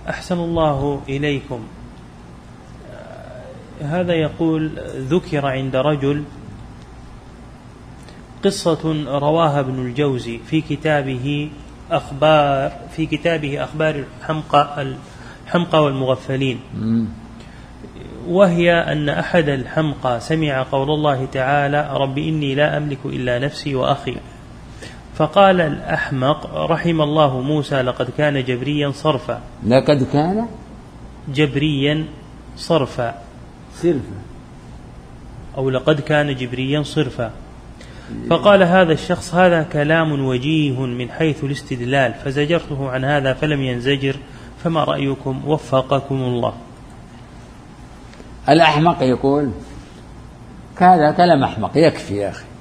أحسن الله إليكم. هذا يقول: ذكر عند رجل قصة رواها ابن الجوزي في كتابه أخبار الحمقى والمغفلين، وهي أن أحد الحمقى سمع قول الله تعالى: رب إني لا أملك إلا نفسي وأخي، فقال الأحمق: رحم الله موسى لقد كان جبريا صرفا. لقد كان جبريا صرفا، أو لقد كان جبريا صرفا. فقال هذا الشخص: هذا كلام وجيه من حيث الاستدلال، فزجرته عن هذا فلم ينزجر، فما رأيكم وفقكم الله؟ الأحمق يقول هذا كلام أحمق، يكفي يا أخي.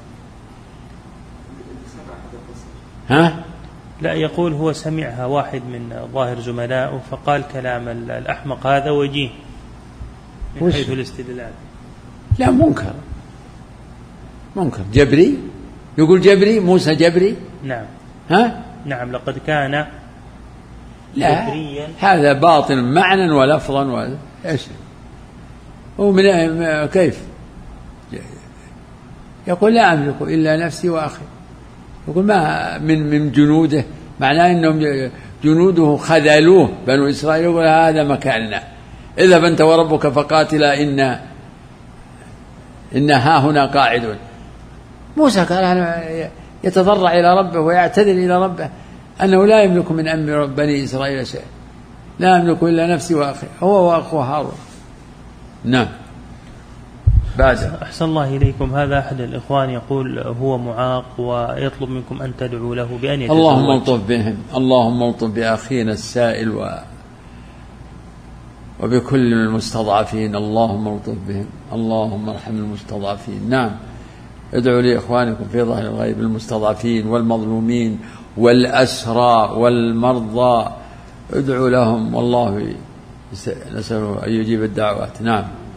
ها؟ لا، يقول هو سمعها واحد من ظاهر زملائه فقال كلام الأحمق هذا وجيه من حيث الاستدلال. لا، منكر جبري، يقول جبري، موسى جبري. نعم. ها؟ نعم، لقد كان لا جبريا. هذا باطل معنى ولفظا ايش ومن كيف يقول لا أملك إلا نفسي وأخي، يقول ما من جنوده، معناه أنهم جنوده خذلوه بنو إسرائيل، يقول هذا مكاننا، اذهب أنت وربك فقاتلا إن ها هنا قاعدون. موسى كان يتضرع إلى ربه ويعتذر إلى ربه أنه لا يملك من أمر بني إسرائيل شيء، لا أملك إلا نفسي وأخي، هو وأخوه هارون. نعم. بعد. أحسن الله إليكم. هذا أحد الإخوان يقول هو معاق ويطلب منكم أن تدعوا له بأن يتزوج. اللهم الطف بهم، اللهم الطف بأخينا السائل وبكل المستضعفين، اللهم الطف بهم، اللهم ارحم المستضعفين. نعم، ادعوا لإخوانكم في ظهر الغيب المستضعفين والمظلومين والأسرى والمرضى، ادعوا لهم، والله نسأل أن يجيب الدعوات. نعم.